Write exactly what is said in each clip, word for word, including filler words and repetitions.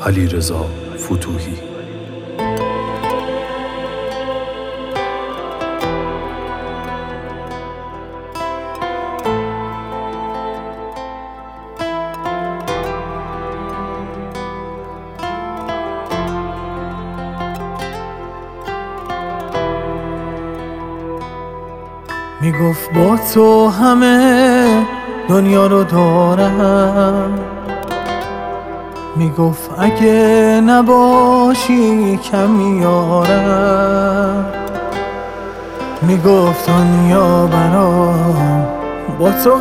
علیرضا فتوحی. میگفت با تو همه دنیا رو دارم، میگفت اگه نباشی کم میارم، میگفت دنیا برام با تو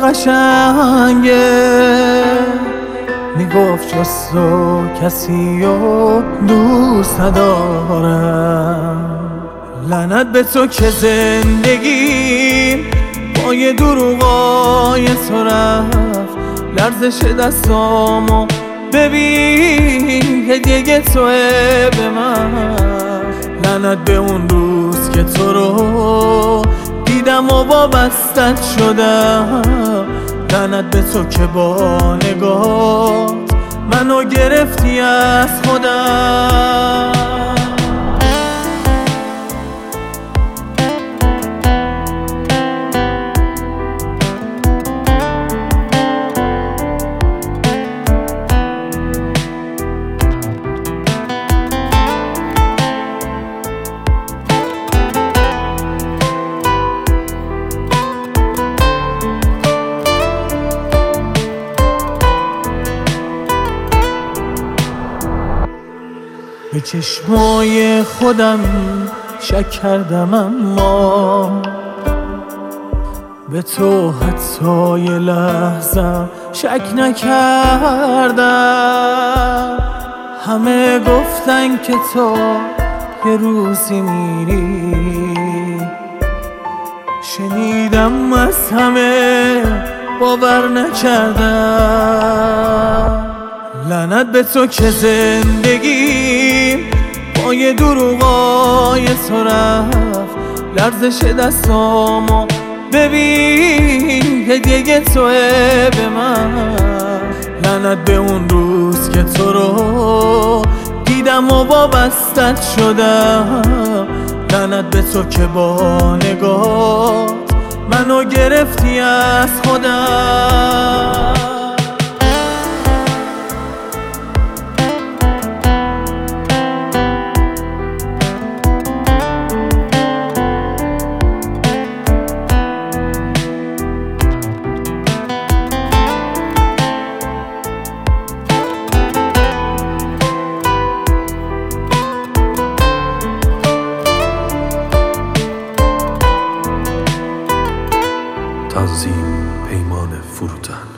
قشنگه، میگفت جز تو کسی رو دوست ندارم. لعنت به تو که زندگیم با یه دروغای تو رفت، لرزش دستامو ببین هدیه توه به من. لعنت به اون روز که تو رو دیدم و وابستت شدم، لعنت به تو که با نگات منو گرفتی از خودم. به چشمای خودم شک کردم اما به تو حتی یه لحظه شک نکردم. همه گفتن که تو یه روزی میری، شنیدم از همه باور نکردم. لعنت به تو که زندگیم با یه دروغای تو رفت، لرزش دستامو ببین هدیه توه به من. لعنت به اون روز که تو رو دیدم و وابستت شدم، لعنت به تو که با نگات منو گرفتی از خودم. تنظیم پیمان فروتن.